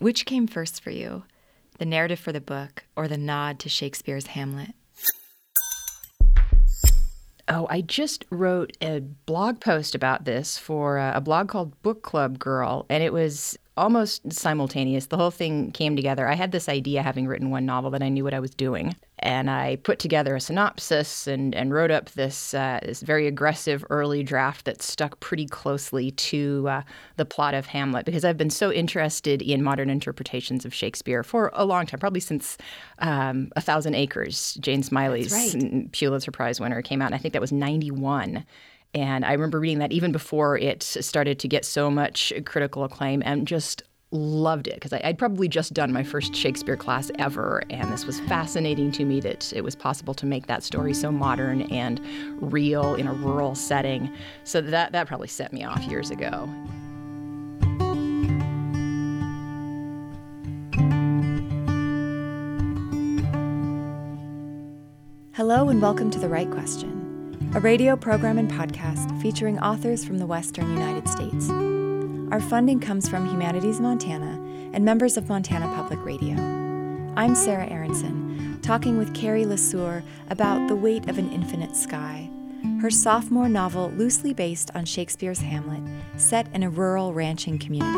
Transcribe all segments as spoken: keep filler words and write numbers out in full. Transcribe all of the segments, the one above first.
Which came first for you, the narrative for the book or the nod to Shakespeare's Hamlet? Oh, I just wrote a blog post about this for a, a blog called Book Club Girl, and it was almost simultaneous. The whole thing came together. I had this idea, having written one novel, that I knew what I was doing. And I put together a synopsis and, and wrote up this uh, this very aggressive early draft that stuck pretty closely to uh, the plot of Hamlet, because I've been so interested in modern interpretations of Shakespeare for a long time, probably since um, A Thousand Acres, Jane Smiley's right. Pulitzer Prize winner, came out. And I think that was ninety-one. And I remember reading that even before it started to get so much critical acclaim, and just loved it, because I'd probably just done my first Shakespeare class ever, and this was fascinating to me that it was possible to make that story so modern and real in a rural setting. So that, that probably set me off years ago. Hello and welcome to The Right Question, a radio program and podcast featuring authors from the Western United States. Our funding comes from Humanities Montana and members of Montana Public Radio. I'm Sarah Aronson, talking with Carrie LeSueur about The Weight of an Infinite Sky, her sophomore novel loosely based on Shakespeare's Hamlet, set in a rural ranching community.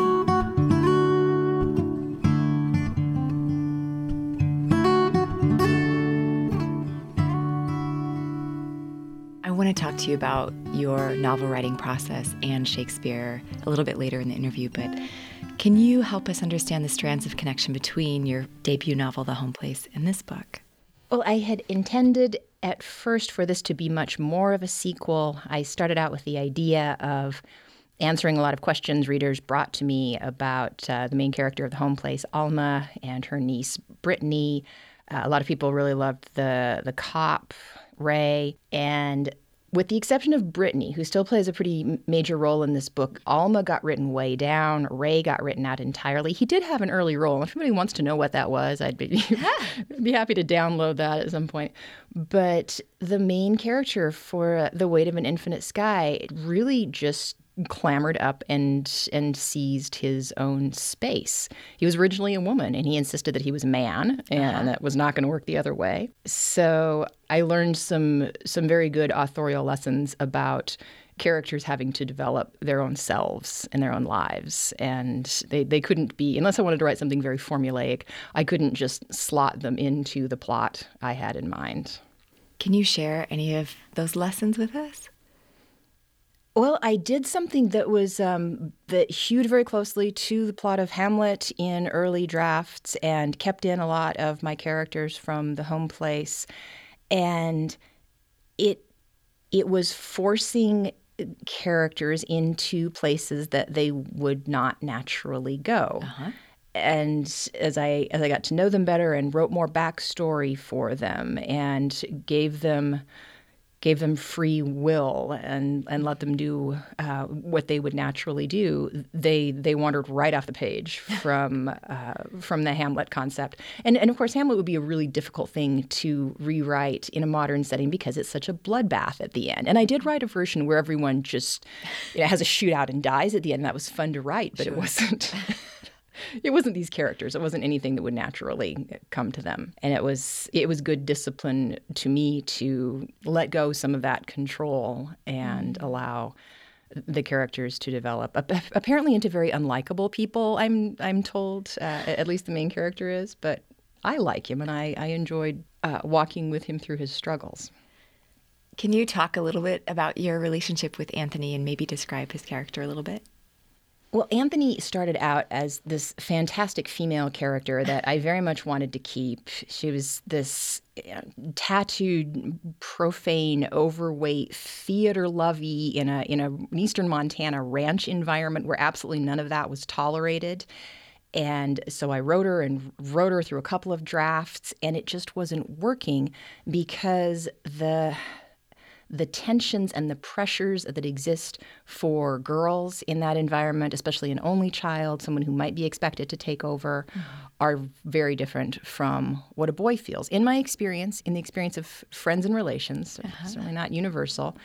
I want to talk to you about your novel writing process and Shakespeare a little bit later in the interview, but can you help us understand the strands of connection between your debut novel, The Home Place, and this book? Well, I had intended at first for this to be much more of a sequel. I started out with the idea of answering a lot of questions readers brought to me about uh, the main character of The Home Place, Alma, and her niece, Brittany. Uh, a lot of people really loved the the cop, Ray, and with the exception of Brittany, who still plays a pretty major role in this book, Alma got written way down. Ray got written out entirely. He did have an early role. If anybody wants to know what that was, I'd be, be happy to download that at some point. But the main character for The Weight of an Infinite Sky really just clambered up and and seized his own space. He was originally a woman, and he insisted that he was a man, and uh-huh. that was not going to work the other way. So I learned some some very good authorial lessons about characters having to develop their own selves and their own lives. And they, they couldn't be, unless I wanted to write something very formulaic, I couldn't just slot them into the plot I had in mind. Can you share any of those lessons with us? Well, I did something that was um, that hewed very closely to the plot of Hamlet in early drafts and kept in a lot of my characters from The Home Place. And it it was forcing characters into places that they would not naturally go. Uh-huh. And as I as I got to know them better and wrote more backstory for them and gave them gave them free will and, and let them do uh, what they would naturally do, they they wandered right off the page from uh, from the Hamlet concept. And, and of course, Hamlet would be a really difficult thing to rewrite in a modern setting because it's such a bloodbath at the end. And I did write a version where everyone just you know, has a shootout and dies at the end. That was fun to write, but sure. it wasn't... It wasn't these characters. It wasn't anything that would naturally come to them. And it was it was good discipline to me to let go some of that control and mm-hmm. allow the characters to develop. Apparently into very unlikable people, I'm I'm told, uh, at least the main character is. But I like him, and I, I enjoyed uh, walking with him through his struggles. Can you talk a little bit about your relationship with Anthony and maybe describe his character a little bit? Well, Anthony started out as this fantastic female character that I very much wanted to keep. She was this you know, tattooed, profane, overweight, theater-lovey in a in a, an eastern Montana ranch environment where absolutely none of that was tolerated. And so I wrote her and wrote her through a couple of drafts, and it just wasn't working because the... the tensions and the pressures that exist for girls in that environment, especially an only child, someone who might be expected to take over, mm-hmm. are very different from what a boy feels. In my experience, in the experience of friends and relations, uh-huh. certainly not universal.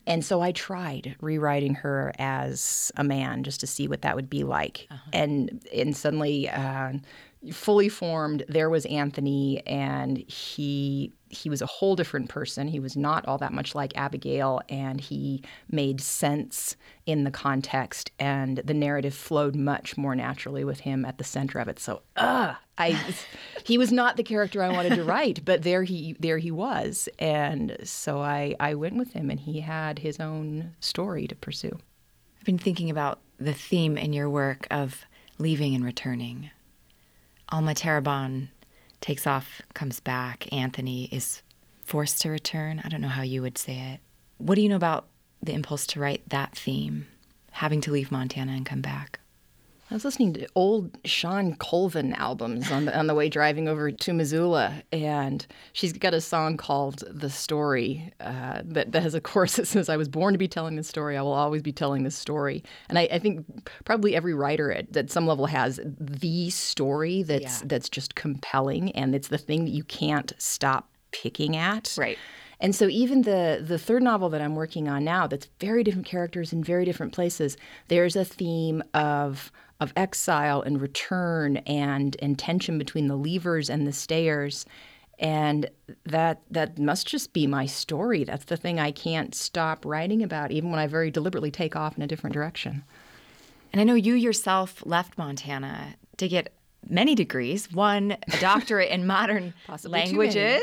And so I tried rewriting her as a man just to see what that would be like. Uh-huh. And and suddenly, uh, fully formed, there was Anthony, and he he was a whole different person. He was not all that much like Abigail, and he made sense in the context, and the narrative flowed much more naturally with him at the center of it. So, uh, I he was not the character I wanted to write, but there he there he was, and so I I went with him, and he had his own story to pursue. I've been thinking about the theme in your work of leaving and returning. Alma Terrebonne takes off, comes back. Anthony is forced to return. I don't know how you would say it. What do you know about the impulse to write that theme, having to leave Montana and come back? I was listening to old Sean Colvin albums on the on the way driving over to Missoula, and she's got a song called "The Story" uh, that, that has a chorus that says, "I was born to be telling this story. I will always be telling this story." And I, I think probably every writer at, at some level has the story that's yeah. that's just compelling, and it's the thing that you can't stop picking at. Right. And so even the the third novel that I'm working on now, that's very different characters in very different places, there's a theme of of exile and return and, and tension between the leavers and the stayers. And that that must just be my story. That's the thing I can't stop writing about, even when I very deliberately take off in a different direction. And I know you yourself left Montana to get many degrees, one a doctorate in modern languages,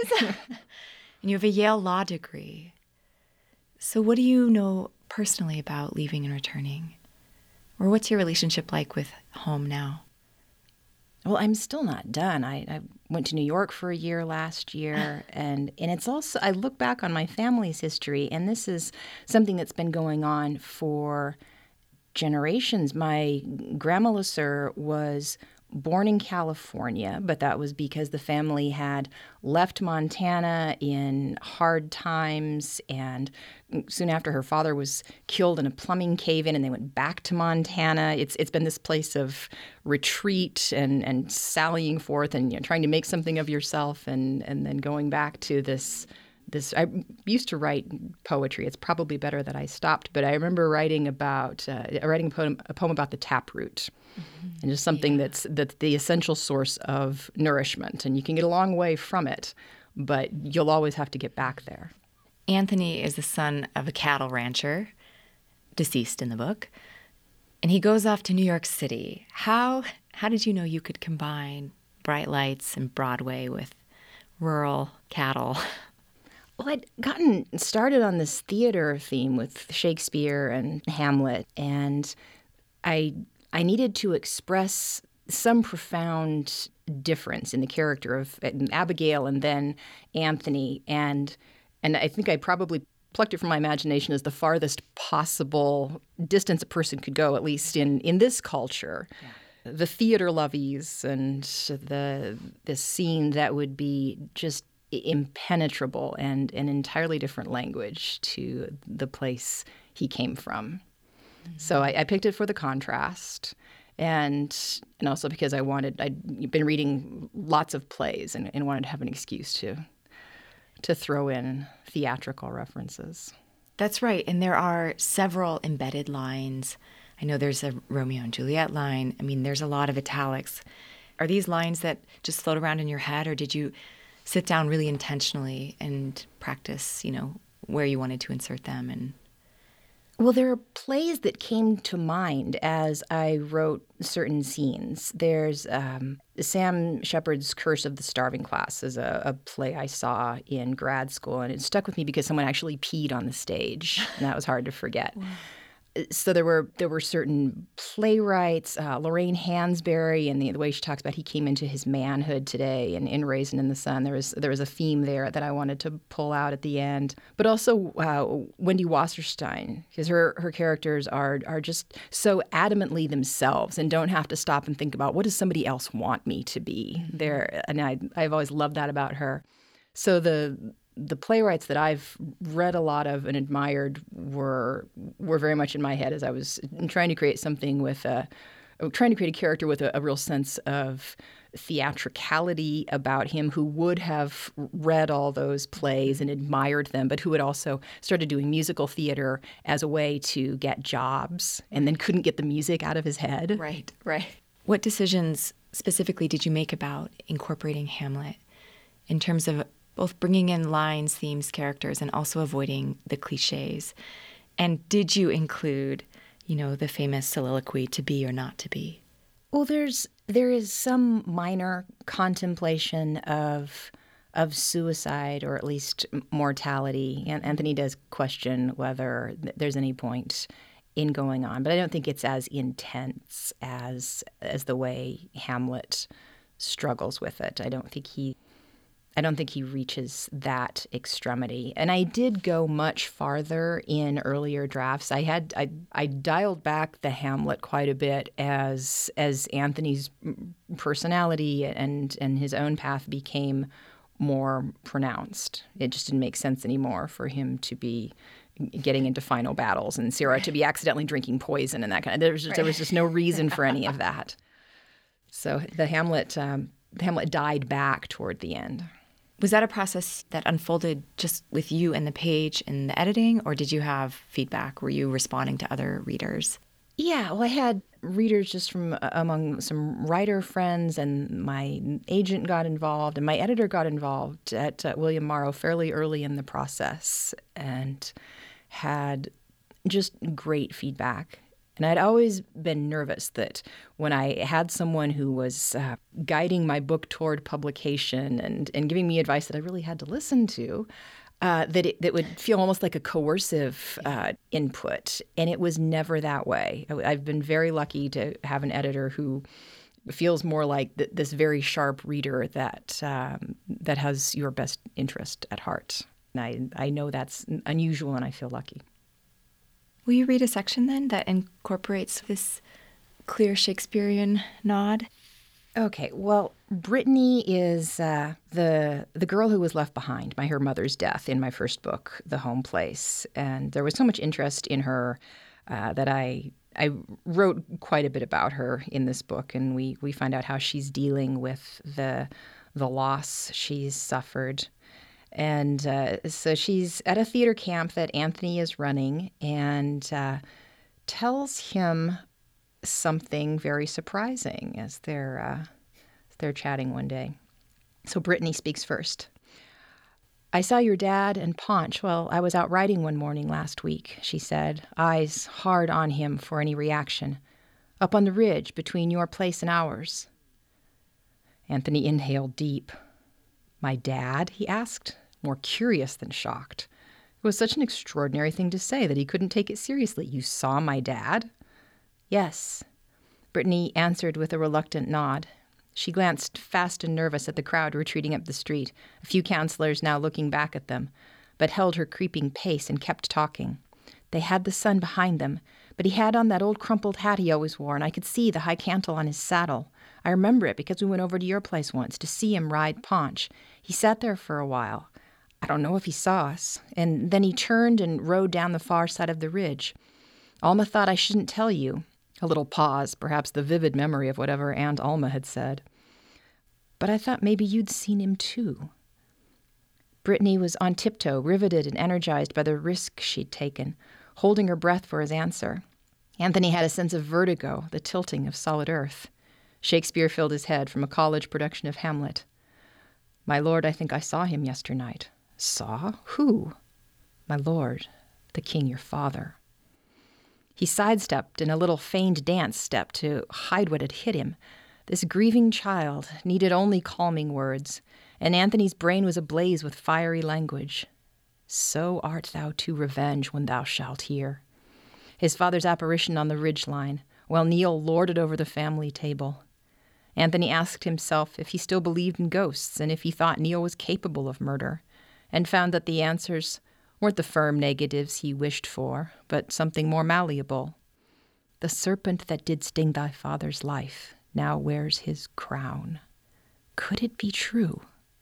and you have a Yale law degree. So what do you know personally about leaving and returning? Or what's your relationship like with home now? Well, I'm still not done. I, I went to New York for a year last year, and, and it's also, I look back on my family's history, and this is something that's been going on for generations. My grandma LeSueur was born in California, but that was because the family had left Montana in hard times, and soon after her father was killed in a plumbing cave-in, and they went back to Montana. It's it's been this place of retreat and, and sallying forth and you know, trying to make something of yourself, and, and then going back to this This I used to write poetry. It's probably better that I stopped, but I remember writing about uh, writing a poem, a poem about the taproot, mm-hmm. and just something yeah. that's that's the essential source of nourishment. And you can get a long way from it, but you'll always have to get back there. Anthony is the son of a cattle rancher, deceased in the book, and he goes off to New York City. How how did you know you could combine bright lights and Broadway with rural cattle? Well, I'd gotten started on this theater theme with Shakespeare and Hamlet, and I I needed to express some profound difference in the character of Abigail and then Anthony, and and I think I probably plucked it from my imagination as the farthest possible distance a person could go, at least in, in this culture. Yeah. The theater lovies and the the scene that would be just impenetrable and an entirely different language to the place he came from. Mm-hmm. So I, I picked it for the contrast, and and also because I wanted, I'd been reading lots of plays and, and wanted to have an excuse to to throw in theatrical references. That's right, and there are several embedded lines. I know there's a Romeo and Juliet line. I mean, there's a lot of italics. Are these lines that just float around in your head, or did you sit down really intentionally and practice, you know, where you wanted to insert them? And well, there are plays that came to mind as I wrote certain scenes. There's um, Sam Shepard's Curse of the Starving Class is a, a play I saw in grad school, and it stuck with me because someone actually peed on the stage, and that was hard to forget. Wow. So there were there were certain playwrights, uh, Lorraine Hansberry, and the, the way she talks about he came into his manhood today, and in Raisin in the Sun, there was there was a theme there that I wanted to pull out at the end. But also uh, Wendy Wasserstein, because her her characters are are just so adamantly themselves and don't have to stop and think about what does somebody else want me to be. Mm-hmm. There, and I I've always loved that about her. So the. The playwrights that I've read a lot of and admired were were very much in my head as I was trying to create something with a, trying to create a character with a, a real sense of theatricality about him, who would have read all those plays and admired them, but who had also started doing musical theater as a way to get jobs and then couldn't get the music out of his head. Right, right. What decisions specifically did you make about incorporating Hamlet in terms of both bringing in lines, themes, characters, and also avoiding the cliches? And did you include, you know, the famous soliloquy, to be or not to be? Well, there's there is some minor contemplation of of suicide, or at least mortality. And Anthony does question whether there's any point in going on, but I don't think it's as intense as as the way Hamlet struggles with it. I don't think he I don't think he reaches that extremity. And I did go much farther in earlier drafts. I had I, I dialed back the Hamlet quite a bit as as Anthony's personality and and his own path became more pronounced. It just didn't make sense anymore for him to be getting into final battles and Sarah to be accidentally drinking poison and that kind of. There was just, right. there was just no reason for any of that. So the Hamlet um, the Hamlet died back toward the end. Was that a process that unfolded just with you and the page and the editing, or did you have feedback? Were you responding to other readers? Yeah, well, I had readers just from uh, among some writer friends, and my agent got involved, and my editor got involved at uh, William Morrow fairly early in the process and had just great feedback. And I'd always been nervous that when I had someone who was uh, guiding my book toward publication and, and giving me advice that I really had to listen to, uh, that it that would feel almost like a coercive uh, input. And it was never that way. I, I've been very lucky to have an editor who feels more like th- this very sharp reader that um, that has your best interest at heart. And I, I know that's unusual, and I feel lucky. Will you read a section then that incorporates this clear Shakespearean nod? Okay, well, Brittany is uh, the the girl who was left behind by her mother's death in my first book, The Home Place. And there was so much interest in her uh, that I I wrote quite a bit about her in this book, and we, we find out how she's dealing with the the loss she's suffered. And uh, so she's at a theater camp that Anthony is running, and uh, tells him something very surprising as they're uh, as they're chatting one day. So Brittany speaks first. "I saw your dad and Paunch while I was out riding one morning last week," she said, eyes hard on him for any reaction, "up on the ridge between your place and ours." Anthony inhaled deep. "My dad?" he asked, more curious than shocked. It was such an extraordinary thing to say that he couldn't take it seriously. "You saw my dad?" "Yes," Brittany answered with a reluctant nod. She glanced fast and nervous at the crowd retreating up the street, a few counselors now looking back at them, but held her creeping pace and kept talking. They had the sun behind them, but he had on that old crumpled hat he always wore, and I could see the high cantle on his saddle. I remember it because we went over to your place once to see him ride Paunch. He sat there for a while. I don't know if he saw us, and then he turned and rode down the far side of the ridge. Alma thought I shouldn't tell you." A little pause, perhaps the vivid memory of whatever Aunt Alma had said. "But I thought maybe you'd seen him too." Brittany was on tiptoe, riveted and energized by the risk she'd taken, holding her breath for his answer. Anthony had a sense of vertigo, the tilting of solid earth. Shakespeare filled his head from a college production of Hamlet. "My lord, I think I saw him yesternight." "Saw? Who?" "My lord, the king your father." He sidestepped in a little feigned dance step to hide what had hit him. This grieving child needed only calming words, and Anthony's brain was ablaze with fiery language. "So art thou to revenge when thou shalt hear." His father's apparition on the ridgeline, while Neil lorded over the family table. Anthony asked himself if he still believed in ghosts and if he thought Neil was capable of murder, and found that the answers weren't the firm negatives he wished for, but something more malleable. "The serpent that did sting thy father's life now wears his crown." Could it be true?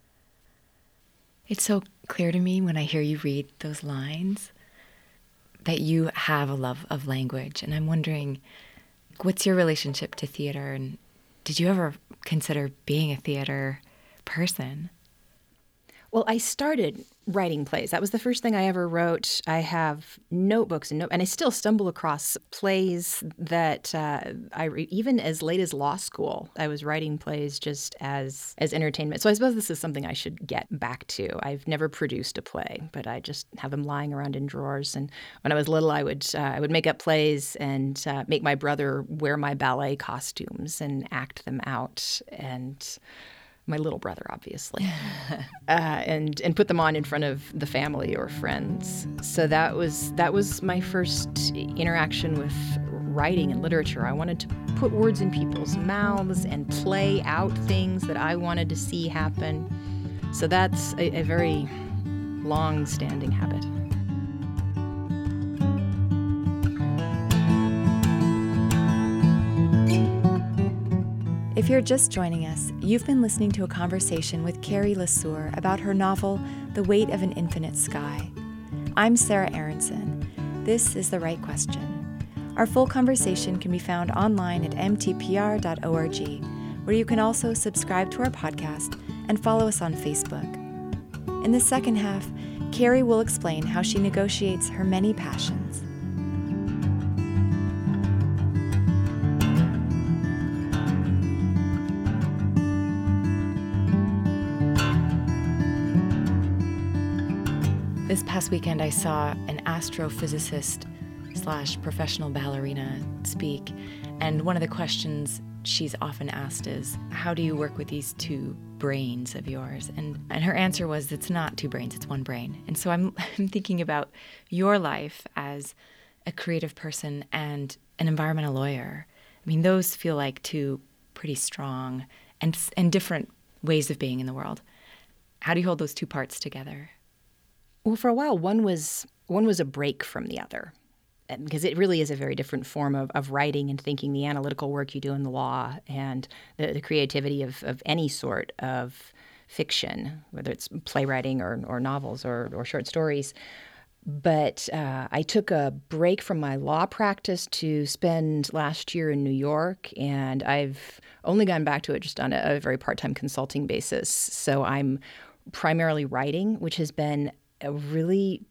It's so clear to me when I hear you read those lines that you have a love of language, and I'm wondering, What's your relationship to theater, and did you ever consider being a theater person? Well, I started writing plays. That was the first thing I ever wrote. I have notebooks and no- and I still stumble across plays that uh, I re- even as late as law school, I was writing plays just as as entertainment. So I suppose this is something I should get back to. I've never produced a play, but I just have them lying around in drawers. And when I was little, I would uh, I would make up plays and uh, make my brother wear my ballet costumes and act them out. And my little brother, obviously, uh, and and put them on in front of the family or friends. So that was that was my first interaction with writing and literature. I wanted to put words in people's mouths and play out things that I wanted to see happen. So that's a, a very long-standing habit. If you're just joining us, you've been listening to a conversation with Carrie Lesueur about her novel, The Weight of an Infinite Sky. I'm Sarah Aronson. This is The Right Question. Our full conversation can be found online at m t p r dot org, where you can also subscribe to our podcast and follow us on Facebook. In the second half, Carrie will explain how she negotiates her many passions. This past weekend, I saw an astrophysicist slash professional ballerina speak, and one of the questions she's often asked is, how do you work with these two brains of yours? And and her answer was, it's not two brains, it's one brain. And so I'm, I'm thinking about your life as a creative person and an environmental lawyer. I mean, those feel like two pretty strong and and different ways of being in the world. How do you hold those two parts together? Well, for a while, one was one was a break from the other, because it really is a very different form of, of writing and thinking, the analytical work you do in the law and the, the creativity of, of any sort of fiction, whether it's playwriting or, or novels or, or short stories. But uh, I took a break from my law practice to spend last year in New York, and I've only gone back to it just on a, a very part-time consulting basis. So I'm primarily writing, which has been a really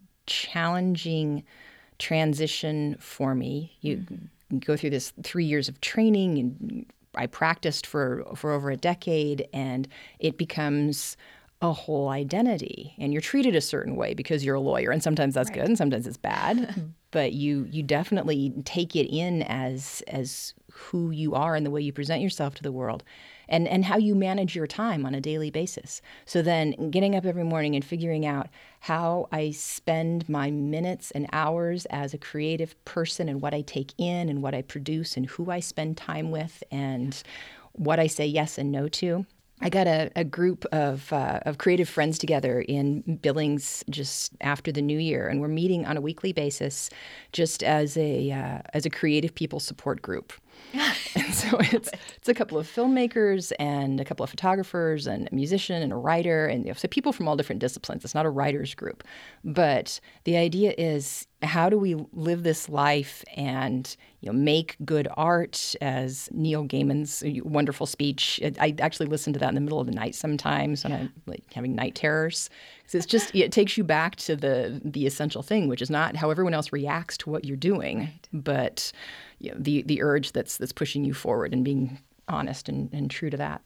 challenging transition for me. You mm-hmm. go through this three years of training, and I practiced for for over a decade, and it becomes a whole identity. And you're treated a certain way because you're a lawyer, and sometimes that's right. good, and sometimes it's bad. But you you definitely take it in as as who you are and the way you present yourself to the world. And, and how you manage your time on a daily basis. So then getting up every morning and figuring out how I spend my minutes and hours as a creative person, and what I take in and what I produce and who I spend time with and what I say yes and no to. I got a, a group of uh, of creative friends together in Billings just after the new year, and we're meeting on a weekly basis just as a uh, as a creative people support group. And so it's it's a couple of filmmakers and a couple of photographers and a musician and a writer, and you know, so people from all different disciplines. It's not a writer's group. But the idea is, how do we live this life and you know make good art, as Neil Gaiman's wonderful speech. I actually listen to that in the middle of the night sometimes when I'm like having night terrors. Because it's just, it takes you back to the the essential thing, which is not how everyone else reacts to what you're doing, right. but you know, the the urge that's that's pushing you forward and being honest and, and true to that.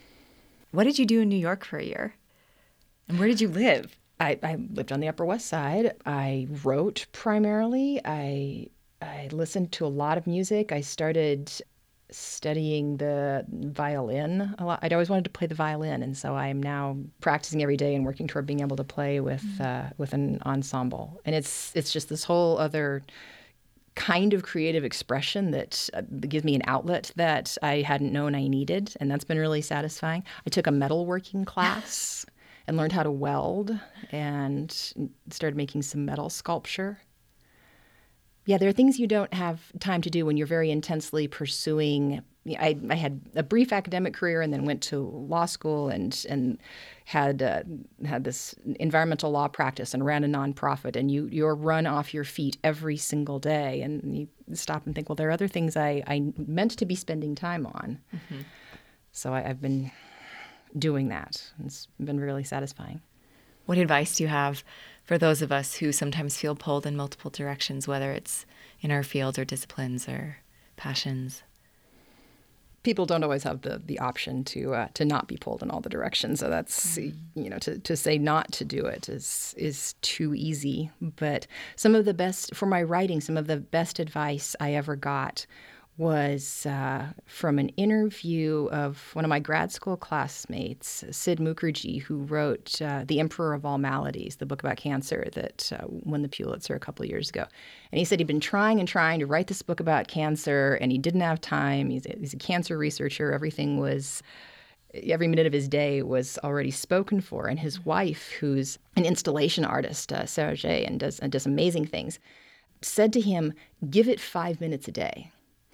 What did you do in New York for a year? And where did you live? I, I lived on the Upper West Side. I wrote primarily. I I listened to a lot of music. I started studying the violin a lot. I'd always wanted to play the violin, and so I am now practicing every day and working toward being able to play with mm-hmm. uh, with an ensemble. And it's it's just this whole other kind of creative expression that uh, gives me an outlet that I hadn't known I needed, and that's been really satisfying. I took a metalworking class and learned how to weld and started making some metal sculpture. Yeah, there are things you don't have time to do when you're very intensely pursuing I, I had a brief academic career and then went to law school and and had uh, had this environmental law practice and ran a nonprofit. And you you're run off your feet every single day, and you stop and think, well, there are other things I, I meant to be spending time on. Mm-hmm. So I, I've been doing that. It's been really satisfying. What advice do you have for those of us who sometimes feel pulled in multiple directions, whether it's in our fields or disciplines or passions? People don't always have the, the option to uh, to not be pulled in all the directions. So that's, mm-hmm. you know, to, to say not to do it is is too easy. But some of the best, for my writing, some of the best advice I ever got was uh, from an interview of one of my grad school classmates, Sid Mukherjee, who wrote uh, The Emperor of All Maladies, the book about cancer that uh, won the Pulitzer a couple of years ago. And he said he'd been trying and trying to write this book about cancer, and he didn't have time. He's a, he's a cancer researcher. Everything was, every minute of his day was already spoken for. And his wife, who's an installation artist, uh, Sarah J., and does, and does amazing things, said to him, give it five minutes a day.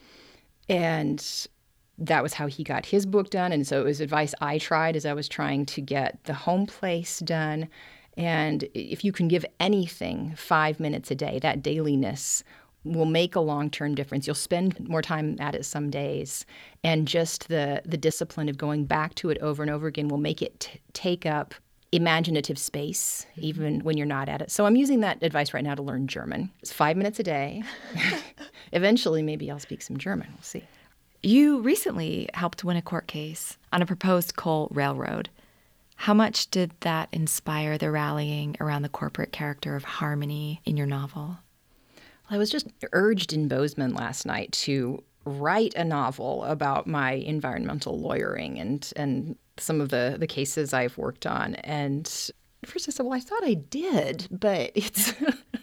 And that was how he got his book done. And so it was advice I tried as I was trying to get The Home Place done. And if you can give anything five minutes a day, that dailiness will make a long-term difference. You'll spend more time at it some days. And just the, the discipline of going back to it over and over again will make it t- take up imaginative space, even when you're not at it. So I'm using that advice right now to learn German. It's five minutes a day. Eventually, maybe I'll speak some German. We'll see. You recently helped win a court case on a proposed coal railroad. How much did that inspire the rallying around the corporate character of Harmony in your novel? Well, I was just urged in Bozeman last night to write a novel about my environmental lawyering and and some of the, the cases I've worked on. And first I said, well, I thought I did, but it's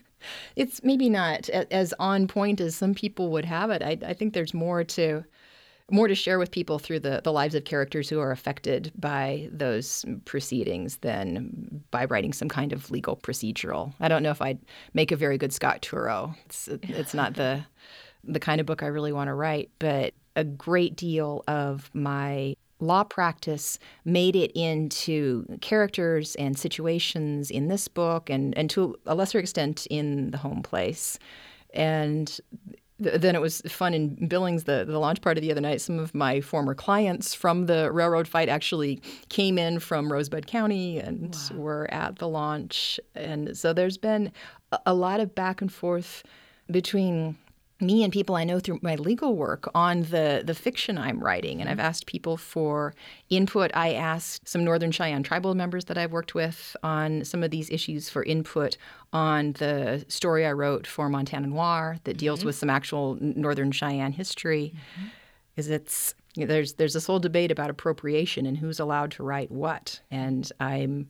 it's maybe not as on point as some people would have it. I, I think there's more to more to share with people through the, the lives of characters who are affected by those proceedings than by writing some kind of legal procedural. I don't know if I'd make a very good Scott Turow. It's, it's not the the kind of book I really want to write, but a great deal of my law practice made it into characters and situations in this book and, and to a lesser extent in The Home Place. And th- then it was fun in Billings, the, the launch party the other night. Some of my former clients from the railroad fight actually came in from Rosebud County and wow. were at the launch. And so there's been a, a lot of back and forth between me and people I know through my legal work on the, the fiction I'm writing. And I've asked people for input. I asked some Northern Cheyenne tribal members that I've worked with on some of these issues for input on the story I wrote for Montana Noir that mm-hmm. deals with some actual Northern Cheyenne history. Mm-hmm. Is it's you know, there's there's this whole debate about appropriation and who's allowed to write what. And I'm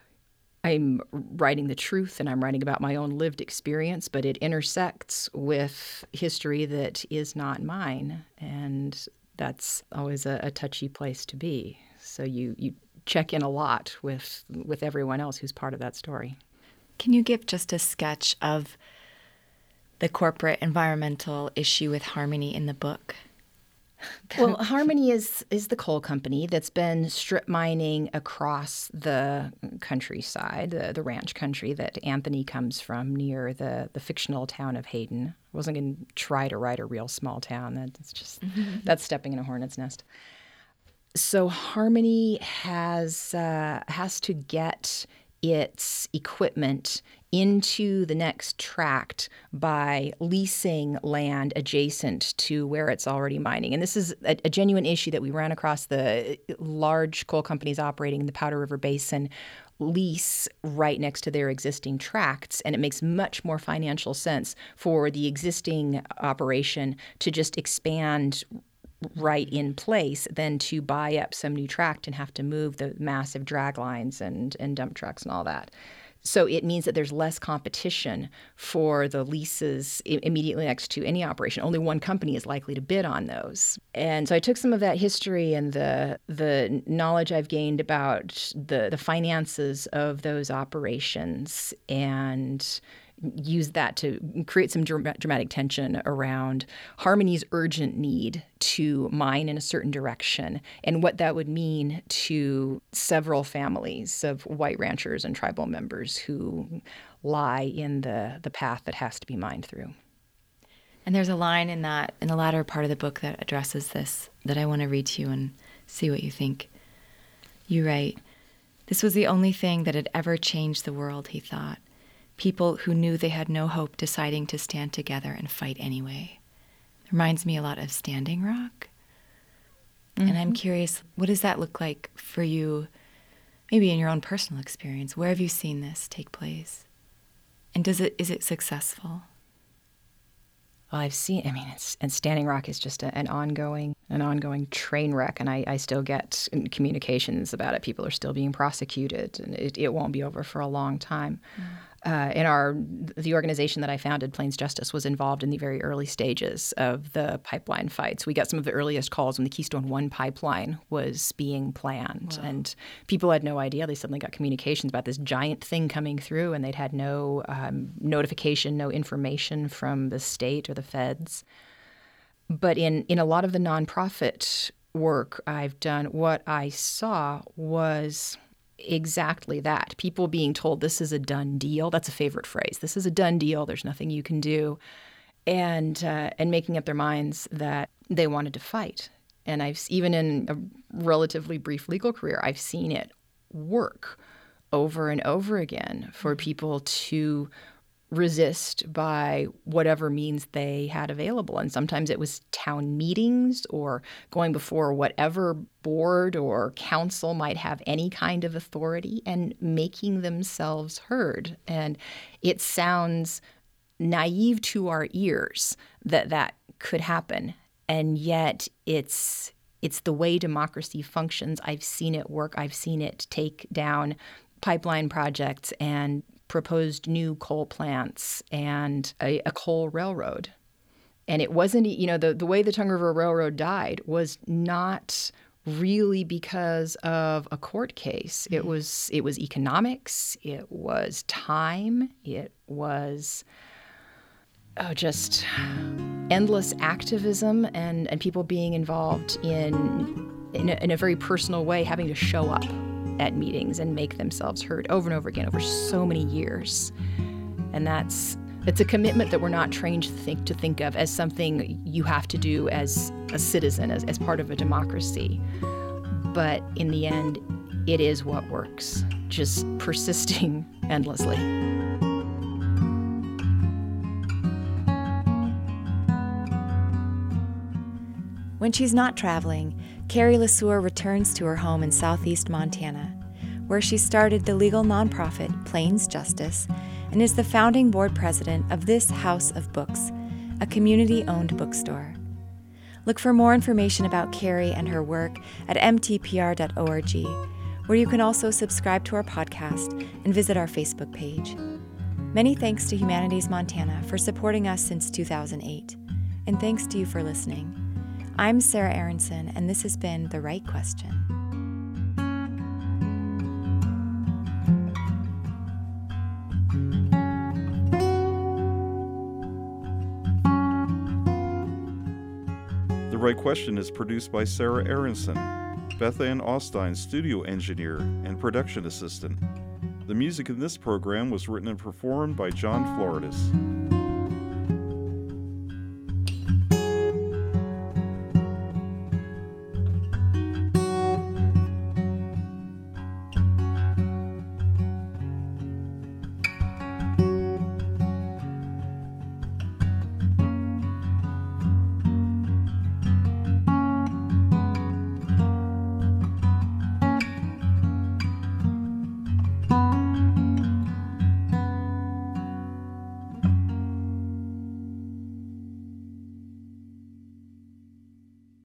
I'm writing the truth and I'm writing about my own lived experience, but it intersects with history that is not mine. And that's always a, a touchy place to be. So you, you check in a lot with with everyone else who's part of that story. Can you give just a sketch of the corporate environmental issue with Harmony in the book? Well, Harmony is is the coal company that's been strip mining across the countryside, the, the ranch country that Anthony comes from near the, the fictional town of Hayden. I wasn't going to try to write a real small town. That's just mm-hmm. that's stepping in a hornet's nest. So Harmony has uh, has to get its equipment into the next tract by leasing land adjacent to where it's already mining. And this is a, a genuine issue that we ran across. The large coal companies operating in the Powder River Basin lease right next to their existing tracts, and it makes much more financial sense for the existing operation to just expand right in place than to buy up some new tract and have to move the massive drag lines and, and dump trucks and all that. So it means that there's less competition for the leases immediately next to any operation. Only one company is likely to bid on those. And so I took some of that history and the the knowledge I've gained about the, the finances of those operations and used that to create some dra- dramatic tension around Harmony's urgent need to mine in a certain direction and what that would mean to several families of white ranchers and tribal members who lie in the, the path that has to be mined through. And there's a line in that, in the latter part of the book that addresses this that I want to read to you and see what you think. You write, "This was the only thing that had ever changed the world," he thought. People who knew they had no hope deciding to stand together and fight anyway. It reminds me a lot of Standing Rock. Mm-hmm. And I'm curious, what does that look like for you, maybe in your own personal experience? Where have you seen this take place? And does it is it successful? Well, I've seen, I mean, it's, and Standing Rock is just a, an ongoing, an ongoing train wreck, and I, I still get communications about it. People are still being prosecuted, and it, it won't be over for a long time. Mm. Uh, in our, the organization that I founded, Plains Justice, was involved in the very early stages of the pipeline fights. We got some of the earliest calls when the Keystone One pipeline was being planned, wow. and people had no idea. They suddenly got communications about this giant thing coming through, and they'd had no um, notification, no information from the state or the feds. But in, in a lot of the nonprofit work I've done, what I saw was exactly that. People being told this is a done deal. That's a favorite phrase. This is a done deal. There's nothing you can do. And uh, and making up their minds that they wanted to fight. And I've even in a relatively brief legal career, I've seen it work over and over again for people to resist by whatever means they had available. And sometimes it was town meetings or going before whatever board or council might have any kind of authority and making themselves heard. And it sounds naive to our ears that that could happen. And yet it's it's the way democracy functions. I've seen it work. I've seen it take down pipeline projects and proposed new coal plants and a, a coal railroad. And it wasn't, you know, the, the way the Tongue River Railroad died was not really because of a court case. Mm-hmm. It was it was economics, it was time, it was oh, just endless activism and, and people being involved in in a, in a very personal way, having to show up at meetings and make themselves heard over and over again over so many years. And that's it's a commitment that we're not trained to think to think of as something you have to do as a citizen, as, as part of a democracy. But in the end, it is what works, just persisting endlessly. When she's not traveling, Carrie LeSueur returns to her home in southeast Montana, where she started the legal nonprofit Plains Justice and is the founding board president of this House of Books, a community-owned bookstore. Look for more information about Carrie and her work at m t p r dot org, where you can also subscribe to our podcast and visit our Facebook page. Many thanks to Humanities Montana for supporting us since two thousand eight, and thanks to you for listening. I'm Sarah Aronson, and this has been The Right Question. The Right Question is produced by Sarah Aronson, Beth Ann Austin, studio engineer and production assistant. The music in this program was written and performed by John Floridis.